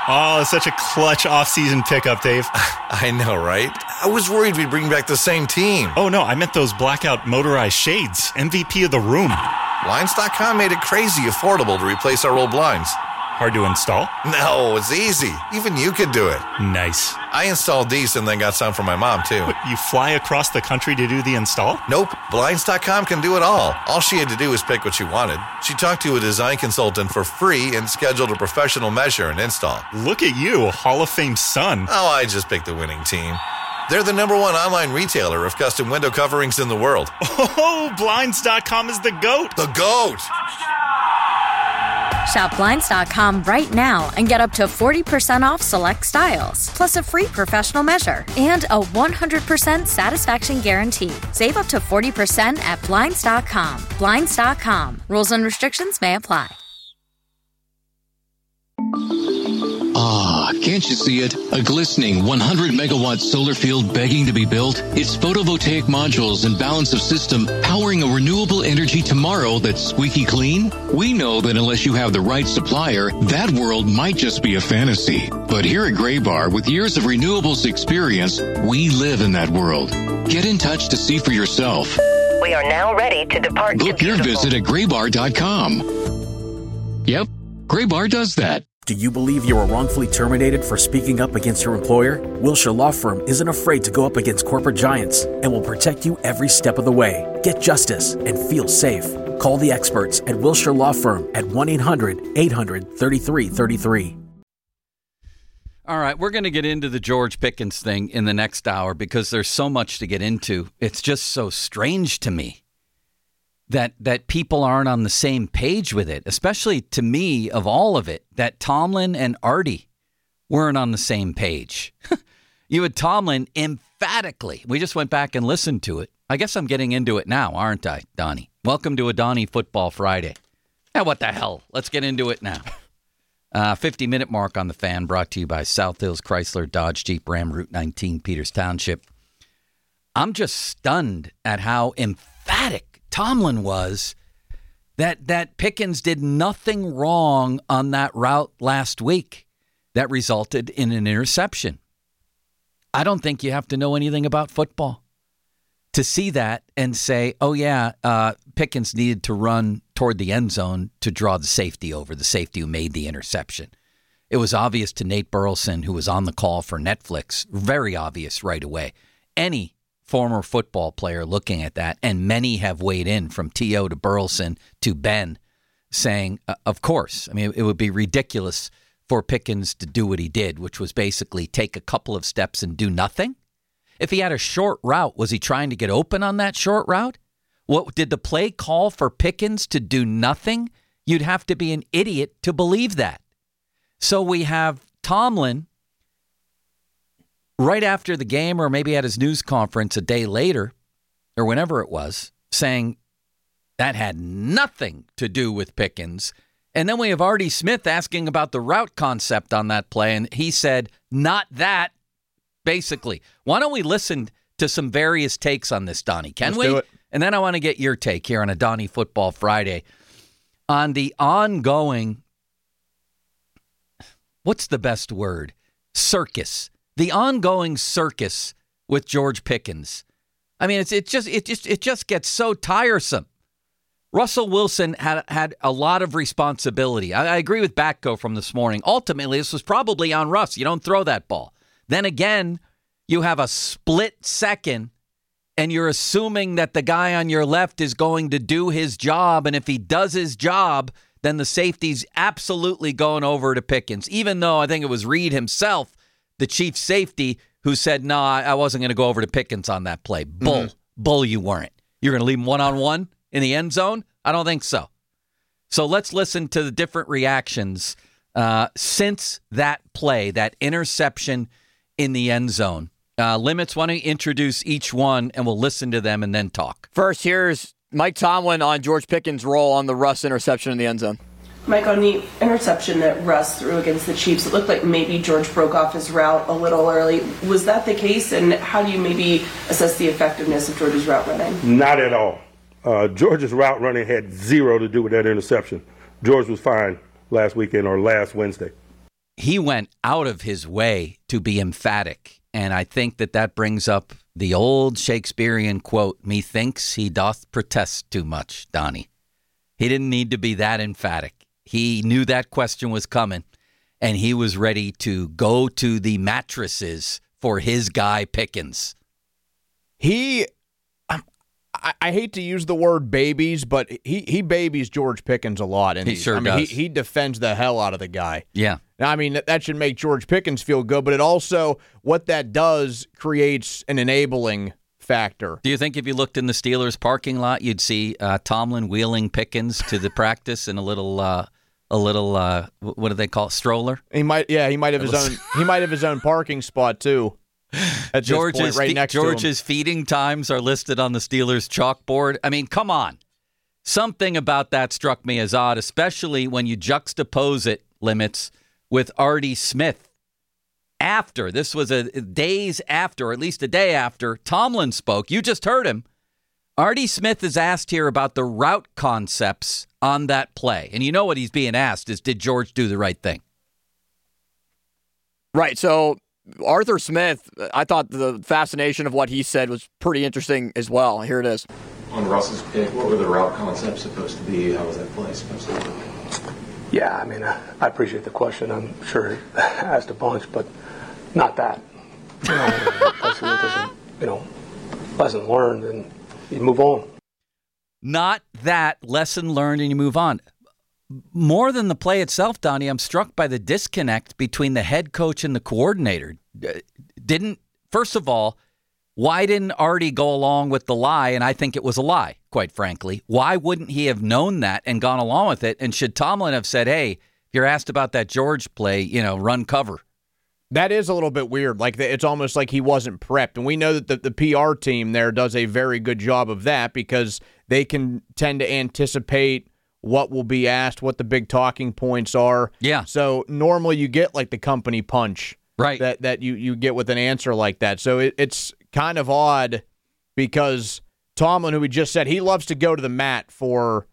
Oh, such a clutch off-season pickup, Dave. I know, right? I was worried we'd bring back the same team. Oh, no, I meant those blackout motorized shades. MVP of the room. Blinds.com made it crazy affordable to replace our old blinds. Hard to install? No, it's easy. Even you could do it. Nice. I installed these and then got some for my mom, too. What, you fly across the country to do the install? Nope. Blinds.com can do it all. All she had to do was pick what she wanted. She talked to a design consultant for free and scheduled a professional measure and install. Look at you, Hall of Fame son. Oh, I just picked the winning team. They're the #1 online retailer of custom window coverings in the world. Oh, Blinds.com is the GOAT. The GOAT! Shop Blinds.com right now and get up to 40% off select styles, plus a free professional measure and a 100% satisfaction guarantee. Save up to 40% at Blinds.com. Blinds.com. Rules and restrictions may apply. Ah, can't you see it? A glistening 100-megawatt solar field begging to be built? Its photovoltaic modules and balance of system powering a renewable energy tomorrow that's squeaky clean? We know that unless you have the right supplier, that world might just be a fantasy. But here at Graybar, with years of renewables experience, we live in that world. Get in touch to see for yourself. We are now ready to depart. Book your visit at graybar.com. Yep, Graybar does that. Do you believe you were wrongfully terminated for speaking up against your employer? Wilshire Law Firm isn't afraid to go up against corporate giants and will protect you every step of the way. Get justice and feel safe. Call the experts at Wilshire Law Firm at 1-800-800-3333. All right, we're going to get into the George Pickens thing in the next hour because there's so much to get into. It's just so strange to me that people aren't on the same page with it, especially to me of all of it, that Tomlin and Artie weren't on the same page. You had Tomlin emphatically. We just went back and listened to it. I guess I'm getting into it now, aren't I, Donnie? Welcome to a Donnie Football Friday. What the hell? Let's get into it now. 50-minute mark on the Fan, brought to you by South Hills Chrysler Dodge Jeep Ram Route 19, Peters Township. I'm just stunned at how emphatic Tomlin was that Pickens did nothing wrong on that route last week that resulted in an interception. I don't think you have to know anything about football to see that and say, oh, yeah, Pickens needed to run toward the end zone to draw the safety over, the safety who made the interception. It was obvious to Nate Burleson, who was on the call for Netflix, very obvious right away. Any former football player looking at that, and many have weighed in from T.O. to Burleson to Ben, saying, of course, I mean, it would be ridiculous for Pickens to do what he did, which was basically take a couple of steps and do nothing. If he had a short route, was he trying to get open on that short route? What did the play call for Pickens to do nothing? You'd have to be an idiot to believe that. So we have Tomlin right after the game, or maybe at his news conference a day later, or whenever it was, saying that had nothing to do with Pickens. And then we have Artie Smith asking about the route concept on that play, and he said, not that, basically. Why don't we listen to some various takes on this, Donnie? Can we? Do it. And then I want to get your take here on a Donnie Football Friday on the ongoing, what's the best word? Circus. The ongoing circus with George Pickens. I mean, it just gets so tiresome. Russell Wilson had a lot of responsibility. I agree with Batko from this morning. Ultimately, this was probably on Russ. You don't throw that ball. Then again, you have a split second, and you're assuming that the guy on your left is going to do his job, and if he does his job, then the safety's absolutely going over to Pickens, even though I think it was Reed himself, the chief safety, who said, no, I wasn't going to go over to Pickens on that play. Bull, you weren't. You're going to leave him one-on-one in the end zone? I don't think so. So let's listen to the different reactions since that play, that interception in the end zone. Limits, why don't you introduce each one, and we'll listen to them and then talk. First, here's Mike Tomlin on George Pickens' role on the Russ interception in the end zone. Mike, on the interception that Russ threw against the Chiefs, it looked like maybe George broke off his route a little early. Was that the case? And how do you maybe assess the effectiveness of George's route running? Not at all. George's route running had zero to do with that interception. George was fine last weekend or last Wednesday. he went out of his way to be emphatic. And I think that brings up the old Shakespearean quote, "Methinks he doth protest too much," Donnie. He didn't need to be that emphatic. He knew that question was coming, and he was ready to go to the mattresses for his guy Pickens. I hate to use the word babies, but he babies George Pickens a lot. He sure does. He defends the hell out of the guy. Yeah. I mean, that should make George Pickens feel good, but it also, what that does, creates an enabling factor. Do you think if you looked in the Steelers parking lot, you'd see Tomlin wheeling Pickens to the practice in a little what do they call it, stroller? He might have his own. He might have his own parking spot too. George's to him. feeding times are listed on the Steelers chalkboard. I mean, come on. Something about that struck me as odd, especially when you juxtapose it, Limits, with Artie Smith. This was days after, or at least a day after, Tomlin spoke. You just heard him. Artie Smith is asked here about the route concepts on that play. And you know what he's being asked is, did George do the right thing? Right, so Arthur Smith, I thought the fascination of what he said was pretty interesting as well. Here it is. On Russ's pick, what were the route concepts supposed to be? How was that play supposed to work? Yeah, I mean, I appreciate the question. I'm sure he asked a bunch, but not that. Lesson learned, and you move on. Not that lesson learned, and you move on. More than the play itself, Donnie, I'm struck by the disconnect between the head coach and the coordinator. First of all, why didn't Artie go along with the lie? And I think it was a lie, quite frankly. Why wouldn't he have known that and gone along with it? And should Tomlin have said, hey, if you're asked about that George play, run cover? That is a little bit weird. Like, it's almost like he wasn't prepped. And we know that the PR team there does a very good job of that because they can tend to anticipate what will be asked, what the big talking points are. Yeah. So normally you get like the company punch, right? That you get with an answer like that. So it's kind of odd because Tomlin, who we just said, he loves to go to the mat for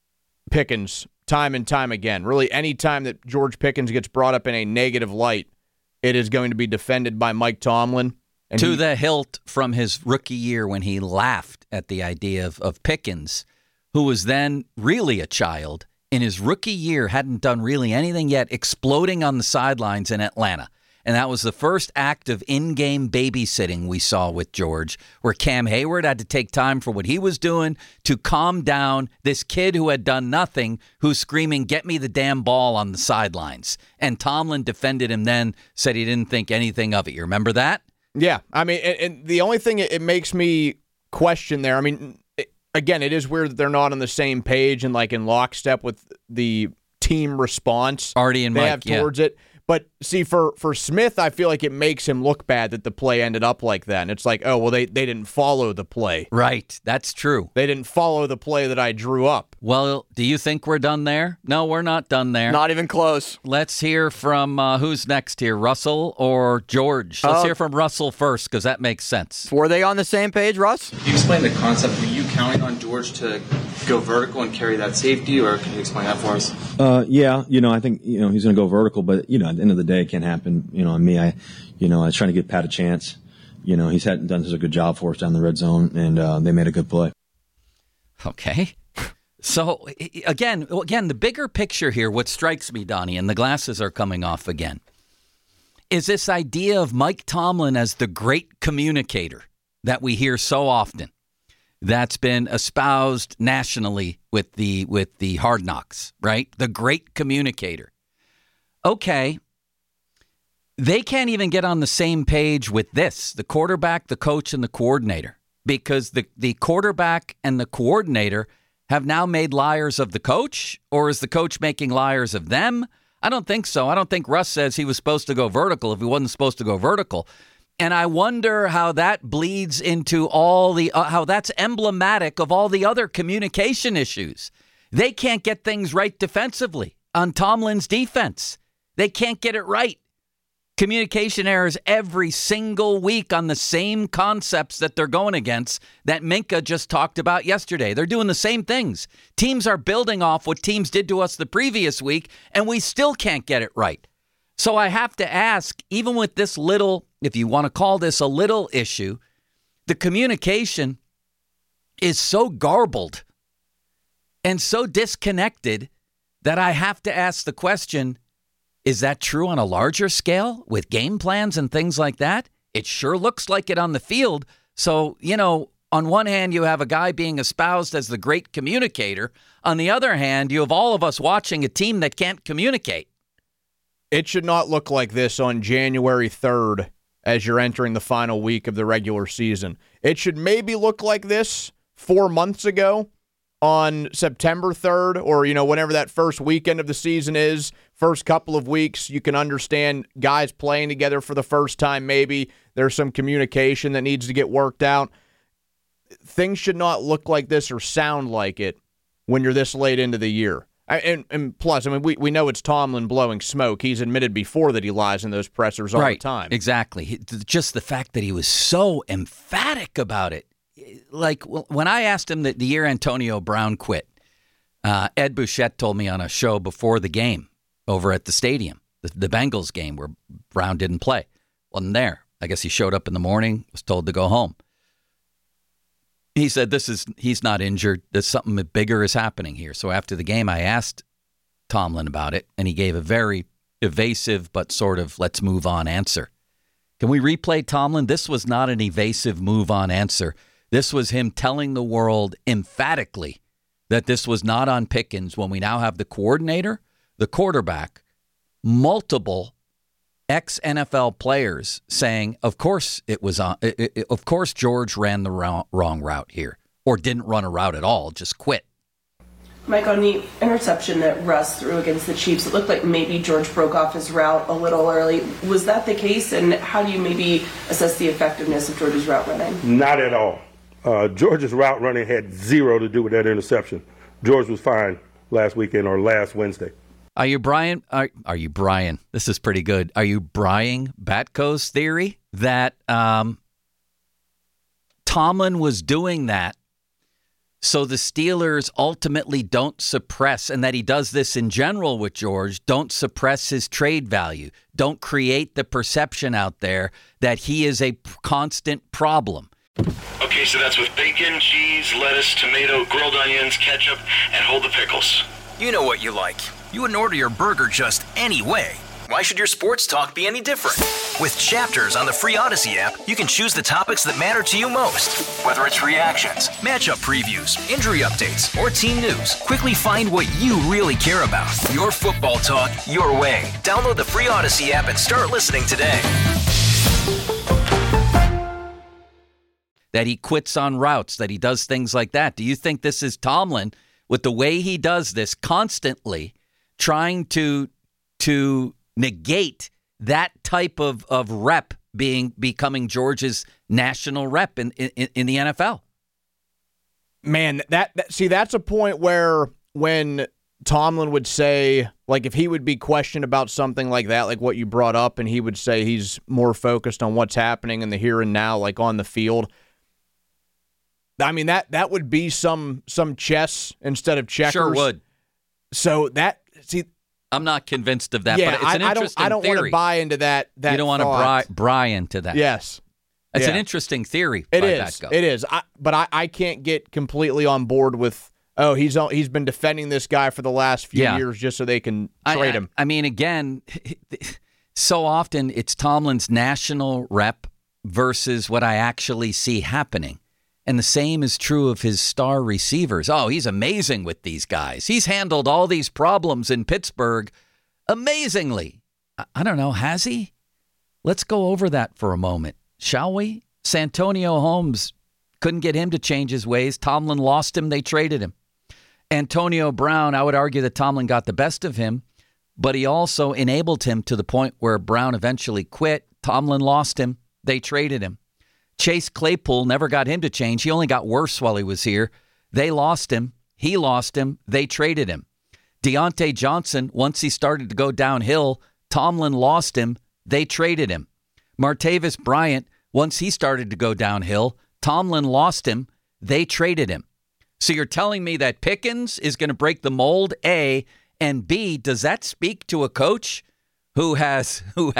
Pickens time and time again. Really, any time that George Pickens gets brought up in a negative light, it is going to be defended by Mike Tomlin. And the hilt from his rookie year when he laughed at the idea of Pickens, who was then really a child, in his rookie year, hadn't done really anything yet, exploding on the sidelines in Atlanta. And that was the first act of in-game babysitting we saw with George, where Cam Hayward had to take time for what he was doing to calm down this kid who had done nothing, who's screaming, "Get me the damn ball" on the sidelines. And Tomlin defended him then, said he didn't think anything of it. You remember that? Yeah. I mean, and the only thing it makes me question there, I mean, again, it is weird that they're not on the same page and like in lockstep with the team response Artie and they Mike have towards it. But see, for Smith, I feel like it makes him look bad that the play ended up like that. And it's like, oh, well, they didn't follow the play. Right. That's true. They didn't follow the play that I drew up. Well, do you think we're done there? No, we're not done there. Not even close. Let's hear from who's next here, Russell or George? Let's hear from Russell first because that makes sense. Were they on the same page, Russ? Can you explain the concept? Were you counting on George to go vertical and carry that safety, or can you explain that for us? Yeah, I think, he's going to go vertical, but, at the end of the day, it can't happen, on me. I was trying to give Pat a chance. He's hadn't done such a good job for us down the red zone, and they made a good play. Okay. So, again, the bigger picture here, what strikes me, Donnie, and the glasses are coming off again, is this idea of Mike Tomlin as the great communicator that we hear so often. That's been espoused nationally with the Hard Knocks, right? The great communicator. Okay, they can't even get on the same page with this, the quarterback, the coach, and the coordinator, because the quarterback and the coordinator have now made liars of the coach, or is the coach making liars of them? I don't think so. I don't think Russ says he was supposed to go vertical if he wasn't supposed to go vertical. And I wonder how that bleeds into all the how that's emblematic of all the other communication issues. They can't get things right defensively on Tomlin's defense. They can't get it right. Communication errors every single week on the same concepts that they're going against that Minka just talked about yesterday. They're doing the same things. Teams are building off what teams did to us the previous week, and we still can't get it right. So I have to ask, even with this little, if you want to call this a little issue, the communication is so garbled and so disconnected that I have to ask the question, is that true on a larger scale with game plans and things like that? It sure looks like it on the field. So, on one hand, you have a guy being espoused as the great communicator. On the other hand, you have all of us watching a team that can't communicate. It should not look like this on January 3rd as you're entering the final week of the regular season. It should maybe look like this 4 months ago on September 3rd or, whenever that first weekend of the season is, first couple of weeks. You can understand guys playing together for the first time maybe. There's some communication that needs to get worked out. Things should not look like this or sound like it when you're this late into the year. And plus, we know it's Tomlin blowing smoke. He's admitted before that he lies in those pressers all the time. Exactly. Just the fact that he was so emphatic about it. Like when I asked him that the year Antonio Brown quit, Ed Bouchette told me on a show before the game over at the stadium, the Bengals game where Brown didn't play. Wasn't there. I guess he showed up in the morning, was told to go home. He said, he's not injured. There's something bigger is happening here. So after the game, I asked Tomlin about it, and he gave a very evasive but sort of let's move on answer. Can we replay Tomlin? This was not an evasive move on answer. This was him telling the world emphatically that this was not on Pickens when we now have the coordinator, the quarterback, multiple ex-NFL players saying, of course it was on. Of course George ran the wrong route here, or didn't run a route at all, just quit. Mike, on the interception that Russ threw against the Chiefs, it looked like maybe George broke off his route a little early. Was that the case, and how do you maybe assess the effectiveness of George's route running? Not at all. George's route running had zero to do with that interception. George was fine last weekend or last Wednesday. Are you Brian? Are you Brian? This is pretty good. Are you Brian Batko's theory that Tomlin was doing that so the Steelers ultimately don't suppress, and that he does this in general with George, don't suppress his trade value, don't create the perception out there that he is a constant problem? Okay, so that's with bacon, cheese, lettuce, tomato, grilled onions, ketchup, and hold the pickles. You know what you like. You wouldn't order your burger just any way. Why should your sports talk be any different? With Chapters on the free Odyssey app, you can choose the topics that matter to you most. Whether it's reactions, matchup previews, injury updates, or team news, quickly find what you really care about. Your football talk, your way. Download the free Odyssey app and start listening today. That he quits on routes, that he does things like that. Do you think this is Tomlin, with the way he does this constantly, trying to negate that type of rep becoming George's national rep in the NFL? Man, that's a point where when Tomlin would say, like, if he would be questioned about something like that, like what you brought up, and he would say he's more focused on what's happening in the here and now, like on the field. I mean, that would be some chess instead of checkers. Sure would. So I'm not convinced of that, yeah, but it's an interesting I don't theory. want to buy into that you don't thought. want to buy into that. Yes. It's an interesting theory. It is. But I can't get completely on board with, he's been defending this guy for the last few years just so they can trade him. I mean, again, so often it's Tomlin's national rep versus what I actually see happening. And the same is true of his star receivers. Oh, he's amazing with these guys. He's handled all these problems in Pittsburgh amazingly. I don't know, has he? Let's go over that for a moment, shall we? Santonio Holmes, couldn't get him to change his ways. Tomlin lost him. They traded him. Antonio Brown, I would argue that Tomlin got the best of him, but he also enabled him to the point where Brown eventually quit. Tomlin lost him. They traded him. Chase Claypool never got him to change. He only got worse while he was here. They lost him. He lost him. They traded him. Deontay Johnson, once he started to go downhill, Tomlin lost him. They traded him. Martavis Bryant, once he started to go downhill, Tomlin lost him. They traded him. So you're telling me that Pickens is going to break the mold, A, and B, does that speak to a coach who has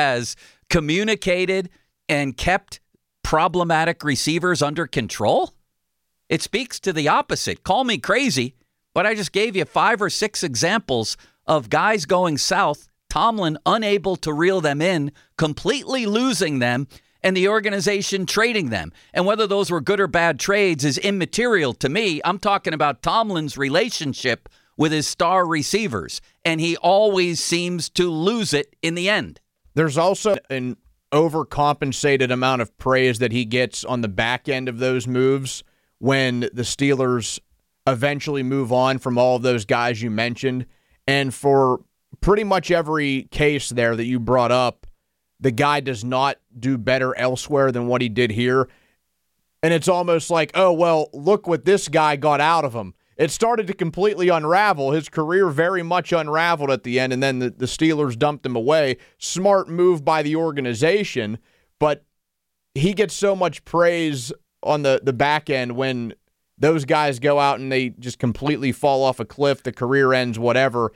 communicated and kept problematic receivers under control? It speaks to the opposite. Call me crazy, but I just gave you 5 or 6 examples of guys going south, Tomlin unable to reel them in, completely losing them, and the organization trading them. And whether those were good or bad trades is immaterial to me. I'm talking about Tomlin's relationship with his star receivers, and he always seems to lose it in the end. There's also an overcompensated amount of praise that he gets on the back end of those moves when the Steelers eventually move on from all of those guys you mentioned. And for pretty much every case there that you brought up, the guy does not do better elsewhere than what he did here. And it's almost like, oh, well, look what this guy got out of him. It started to completely unravel. His career very much unraveled at the end, and then the Steelers dumped him away. Smart move by the organization, but he gets so much praise on the back end when those guys go out and they just completely fall off a cliff, the career ends, whatever.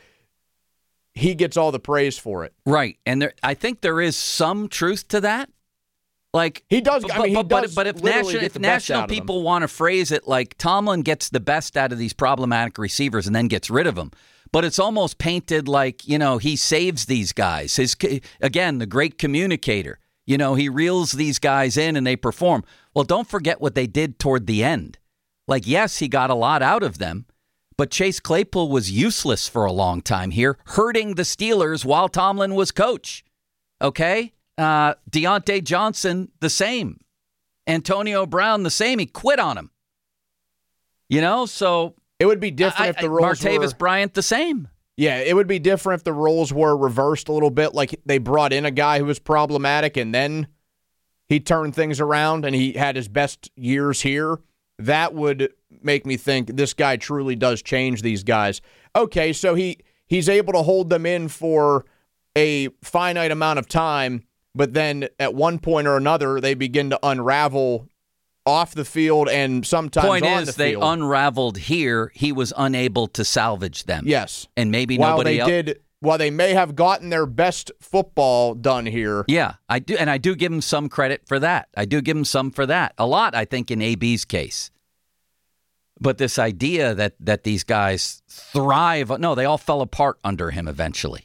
He gets all the praise for it. Right, and I think there is some truth to that. Like he does, but if national people want to phrase it like Tomlin gets the best out of these problematic receivers and then gets rid of them, but it's almost painted like, you know, he saves these guys. Again, the great communicator. You know, he reels these guys in and they perform. Well, don't forget what they did toward the end. Like, yes, he got a lot out of them, but Chase Claypool was useless for a long time here, hurting the Steelers while Tomlin was coach. Okay? Deontay Johnson, the same. Antonio Brown, the same. He quit on him. You know, so it would be different if the roles Martavis Bryant, the same. Yeah, it would be different if the roles were reversed a little bit, like they brought in a guy who was problematic and then he turned things around and he had his best years here. That would make me think this guy truly does change these guys. Okay, so he's able to hold them in for a finite amount of time, but then at one point or another, they begin to unravel off the field and sometimes on the field. Point is, they unraveled here. He was unable to salvage them. Yes. And maybe nobody else. While they may have gotten their best football done here. Yeah, I do. And I do give him some credit for that. I do give him some for that. A lot, I think, in AB's case. But this idea that these guys thrive, no, they all fell apart under him eventually.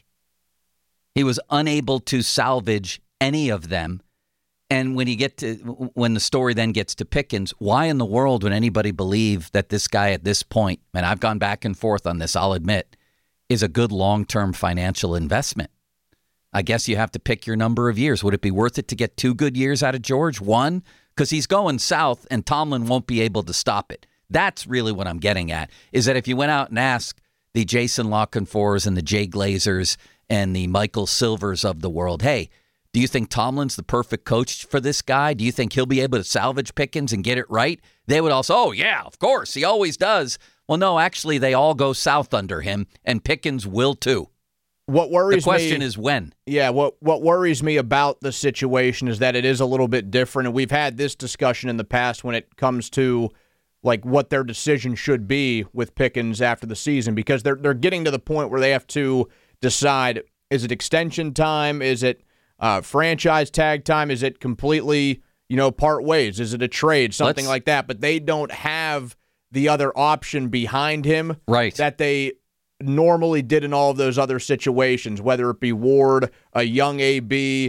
He was unable to salvage any of them. And when the story then gets to Pickens, why in the world would anybody believe that this guy at this point, and I've gone back and forth on this, I'll admit, is a good long-term financial investment? I guess you have to pick your number of years. Would it be worth it to get 2 good years out of George? 1, because he's going south and Tomlin won't be able to stop it. That's really what I'm getting at, is that if you went out and asked the Jason Lockenfors and the Jay Glazers and the Michael Silvers of the world, hey, do you think Tomlin's the perfect coach for this guy? Do you think he'll be able to salvage Pickens and get it right? They would all say, oh, yeah, of course, he always does. Well, no, actually, they all go south under him, and Pickens will too. What worries me... The question is when. Yeah, what worries me about the situation is that it is a little bit different, and we've had this discussion in the past when it comes to like what their decision should be with Pickens after the season, because they're getting to the point where they have to decide, is it extension time? Is it franchise tag time? Is it completely, part ways? Is it a trade? Something like that. But they don't have the other option behind him that they normally did in all of those other situations, whether it be Ward, a young AB.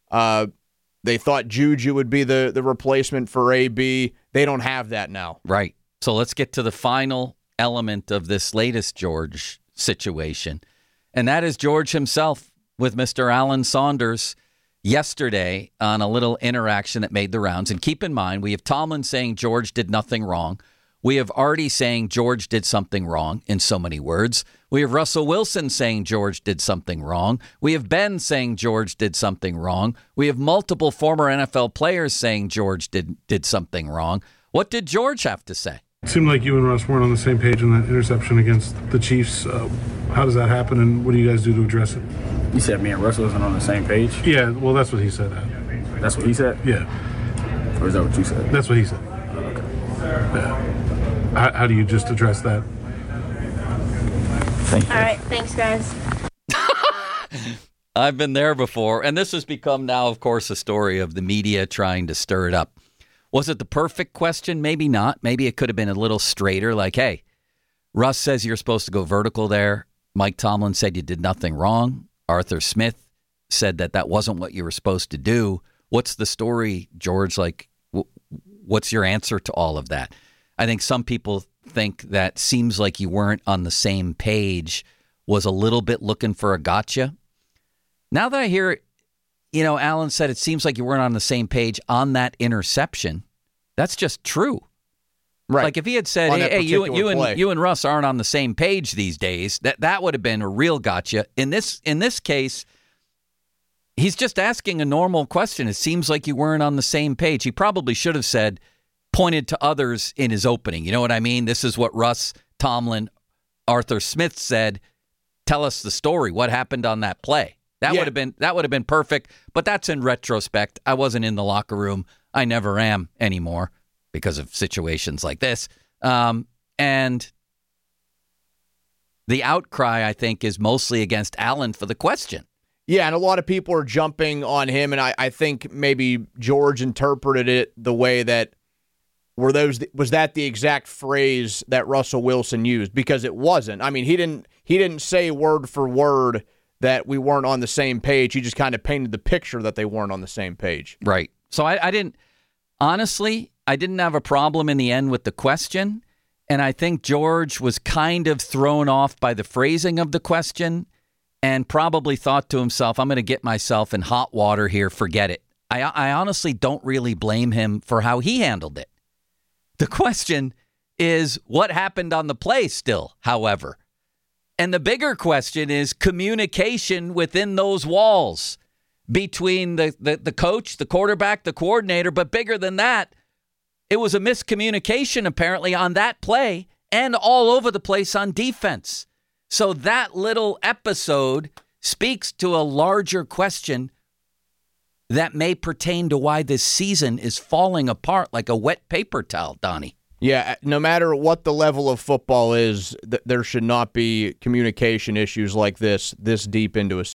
They thought Juju would be the replacement for AB. They don't have that now. Right. So let's get to the final element of this latest George situation, and that is George himself with Mr. Alan Saunders yesterday on a little interaction that made the rounds. And keep in mind, we have Tomlin saying George did nothing wrong. We have Artie saying George did something wrong in so many words. We have Russell Wilson saying George did something wrong. We have Ben saying George did something wrong. We have multiple former NFL players saying George did something wrong. What did George have to say? It seemed like you and Russ weren't on the same page on that interception against the Chiefs. How does that happen, and what do you guys do to address it? You said me and Russ wasn't on the same page? Yeah, well, that's what he said. That's what he said? Yeah. Or is that what you said? That's what he said. Okay. Yeah. How do you just address that? Thank you. All right, thanks, guys. I've been there before. And this has become now, of course, a story of the media trying to stir it up. Was it the perfect question? Maybe not. Maybe it could have been a little straighter, like, hey, Russ says you're supposed to go vertical there. Mike Tomlin said you did nothing wrong. Arthur Smith said that wasn't what you were supposed to do. What's the story, George? Like, what's your answer to all of that? I think some people think that seems like you weren't on the same page was a little bit looking for a gotcha. Now that I hear, Allen said it seems like you weren't on the same page on that interception. That's just true. Right. Like if he had said, hey, you and Russ aren't on the same page these days, that would have been a real gotcha. In this case, he's just asking a normal question. It seems like you weren't on the same page. He probably should have said, pointed to others in his opening. You know what I mean? This is what Russ, Tomlin, Arthur Smith said. Tell us the story. What happened on that play? That would have been perfect. But that's in retrospect. I wasn't in the locker room. I never am anymore because of situations like this. And the outcry, I think, is mostly against Allen for the question. Yeah, and a lot of people are jumping on him, and I think maybe George interpreted it the way that was that the exact phrase that Russell Wilson used? Because it wasn't. I mean, he didn't say word for word that we weren't on the same page. He just kind of painted the picture that they weren't on the same page. Right. So I didn't have a problem in the end with the question, and I think George was kind of thrown off by the phrasing of the question and probably thought to himself, I'm going to get myself in hot water here, forget it. I honestly don't really blame him for how he handled it. The question is what happened on the play still, however. And the bigger question is communication within those walls between the coach, the quarterback, the coordinator. But bigger than that, it was a miscommunication apparently on that play and all over the place on defense. So that little episode speaks to a larger question that may pertain to why this season is falling apart like a wet paper towel, Donnie. Yeah, no matter what the level of football is, there should not be communication issues like this deep into a